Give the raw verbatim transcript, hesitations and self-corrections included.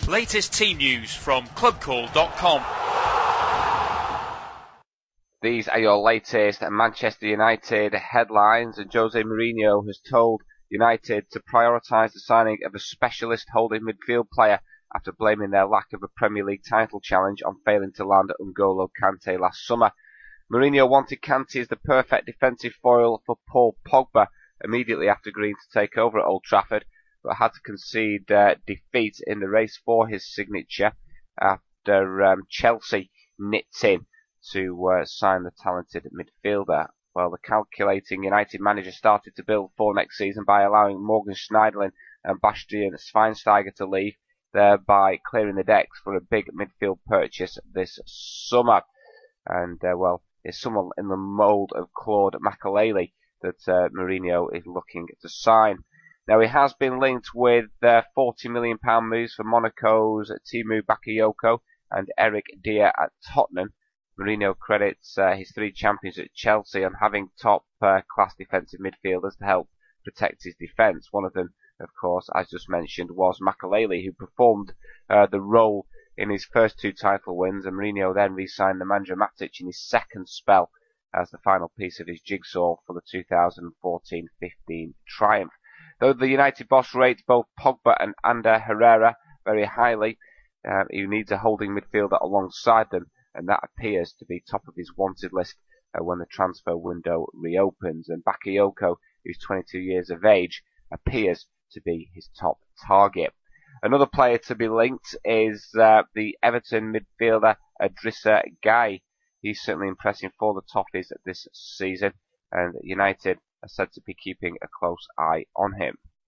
Latest team news from club call dot com. These are your latest Manchester United headlines, and Jose Mourinho has told United to prioritise the signing of a specialist holding midfield player after blaming their lack of a Premier League title challenge on failing to land N'Golo Kante last summer. Mourinho wanted Kante as the perfect defensive foil for Paul Pogba immediately after agreeing to take over at Old Trafford, but had to concede uh, defeat in the race for his signature after um, Chelsea nipped in to uh, sign the talented midfielder. Well, the calculating United manager started to build for next season by allowing Morgan Schneiderlin and Bastian Schweinsteiger to leave, thereby clearing the decks for a big midfield purchase this summer. And, uh, well, it's someone in the mould of Claude Makelele that uh, Mourinho is looking to sign. Now, he has been linked with uh, forty million pounds moves for Monaco's Timu Bakayoko and Eric Dier at Tottenham. Mourinho credits uh, his three champions at Chelsea on having top-class uh, defensive midfielders to help protect his defence. One of them, of course, as just mentioned, was Makelele, who performed uh, the role in his first two title wins, and Mourinho then re-signed Nemanja Matic in his second spell as the final piece of his jigsaw for the two thousand fourteen fifteen triumph. Though the United boss rates both Pogba and Ander Herrera very highly, uh, he needs a holding midfielder alongside them, and that appears to be top of his wanted list uh, when the transfer window reopens. And Bakayoko, who's twenty-two years of age, appears to be his top target. Another player to be linked is uh, the Everton midfielder Idrissa Gueye. He's certainly impressing for the Toffees this season, and United are said to be keeping a close eye on him.